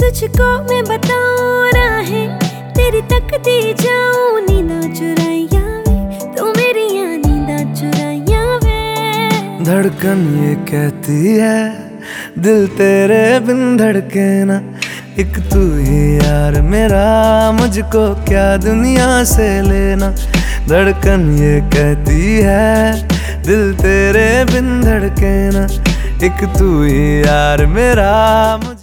तुझको मैं बताऊं राहें तेरी तकती जाऊं, नींदा चुराइया वे तू मेरी नींदा चुराइया वे। धड़कन ये कहती है दिल तेरे बिन धड़के ना, एक तू ही यार मेरा, मुझको क्या दुनिया से लेना। धड़कन ये कहती है दिल तेरे बिन धड़के ना, एक तू ही यार मेरा।